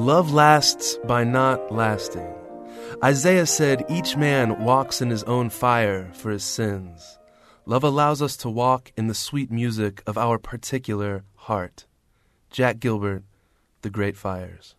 Love lasts by not lasting. Isaiah said each man walks in his own fire for his sins. Love allows us to walk in the sweet music of our particular heart. Jack Gilbert, The Great Fires.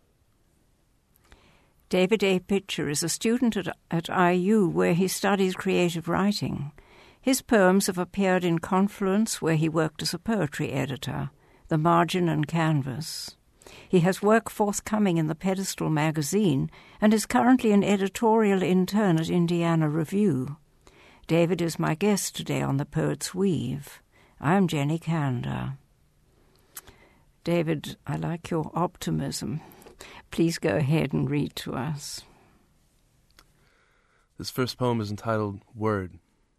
David A. Pitcher is a student at IU where he studies creative writing. His poems have appeared in Confluence, where he worked as a poetry editor, The Margin and Canvas. He has work forthcoming in the Pedestal magazine and is currently an editorial intern at Indiana Review. David is my guest today on The Poet's Weave. I'm Jenny Kander. David, I like your optimism. Please go ahead and read to us. This first poem is entitled Word.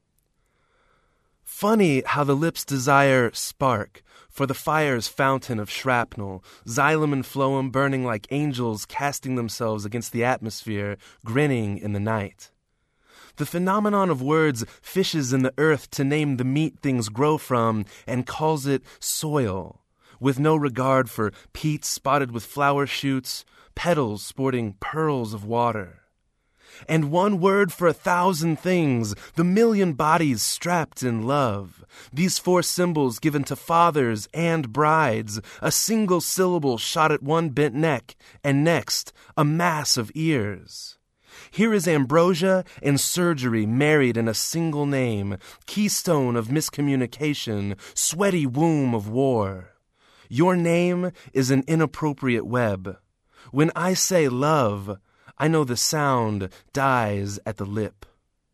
Funny how the lips desire spark for the fire's fountain of shrapnel, xylem and phloem burning like angels casting themselves against the atmosphere, grinning in the night. The phenomenon of words fishes in the earth to name the meat things grow from and calls it soil, with no regard for peat spotted with flower shoots, petals sporting pearls of water. And one word for 1,000 things, the million bodies strapped in love. These 4 symbols given to fathers and brides, a single syllable shot at one bent neck, and next, a mass of ears. Here is ambrosia and surgery married in a single name, keystone of miscommunication, sweaty womb of war. Your name is an inappropriate web. When I say love, I know the sound dies at the lip.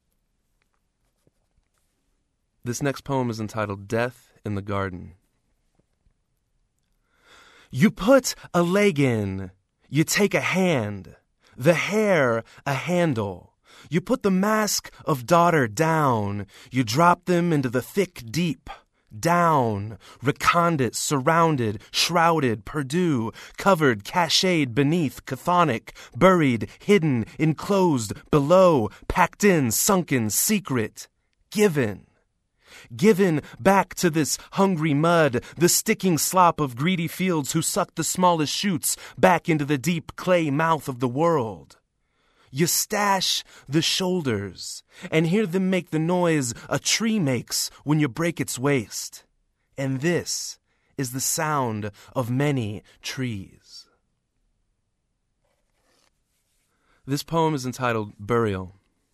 This next poem is entitled Death in the Garden. You put a leg in, you take a hand, the hair a handle. You put the mask of daughter down, you drop them into the thick deep. Down, recondite, surrounded, shrouded, Purdue, covered, cached beneath, chthonic, buried, hidden, enclosed, below, packed in, sunken, secret, given. Given back to this hungry mud, the sticking slop of greedy fields who suck the smallest shoots back into the deep clay mouth of the world. You stash the shoulders and hear them make the noise a tree makes when you break its waist. And this is the sound of many trees. This poem is entitled Burial.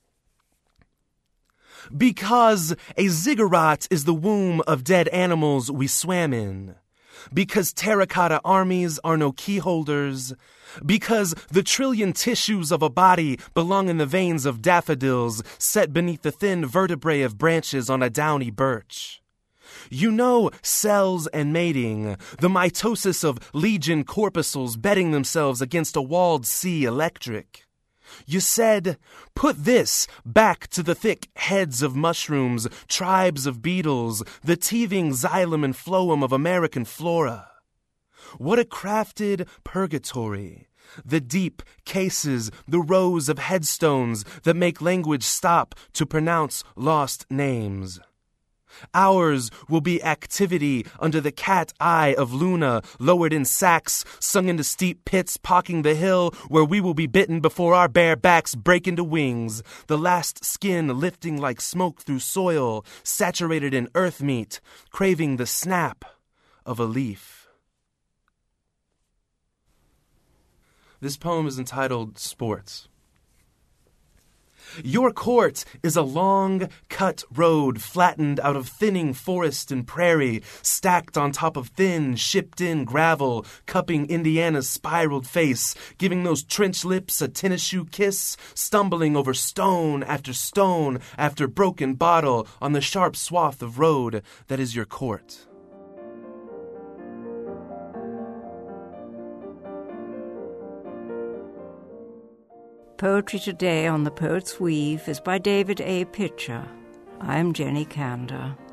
Because a ziggurat is the womb of dead animals we swam in. Because terracotta armies are no key holders. Because the trillion tissues of a body belong in the veins of daffodils set beneath the thin vertebrae of branches on a downy birch. You know cells and mating, the mitosis of legion corpuscles bedding themselves against a walled sea electric. You said, put this back to the thick heads of mushrooms, tribes of beetles, the teething xylem and phloem of American flora. What a crafted purgatory, the deep cases, the rows of headstones that make language stop to pronounce lost names. Ours will be activity under the cat eye of Luna, lowered in sacks, sung into steep pits pocking the hill, where we will be bitten before our bare backs break into wings, the last skin lifting like smoke through soil, saturated in earth meat, craving the snap of a leaf. This poem is entitled Sports. Your court is a long, cut road flattened out of thinning forest and prairie, stacked on top of thin, shipped-in gravel, cupping Indiana's spiraled face, giving those trench lips a tennis shoe kiss, stumbling over stone after broken bottle on the sharp swath of road that is your court. Poetry Today on The Poet's Weave is by David A. Pitcher. I'm Jenny Kander.